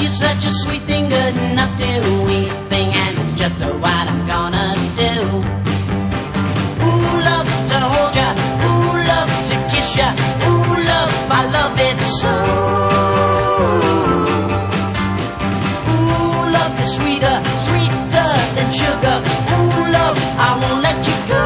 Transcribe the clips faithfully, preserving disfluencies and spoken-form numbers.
You're such a sweet thing, good enough to eat thing, and it's just what I'm gonna do. Ooh, love to hold ya, ooh, love to kiss ya, ooh, love, I love it so. Ooh, love is sweeter, sweeter than sugar. Ooh, love, I won't let you go.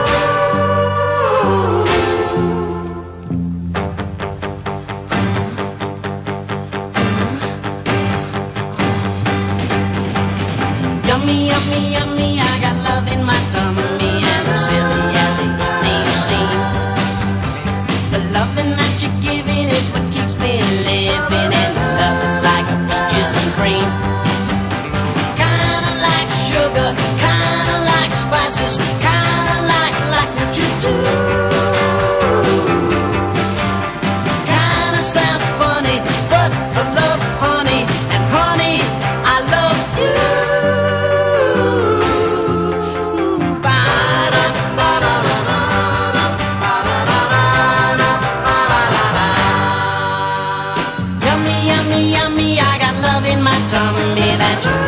Yummy, yummy, yummy, I got love in my tummy, and silly as it may seem, the loving that you're giving is what keeps me living, and love is like a peaches and cream. Kinda like sugar, kinda like spices, kinda like, like what you do. Kinda sounds funny, but I love honey, and honey, I love you. Yummy, I got love in my tummy that you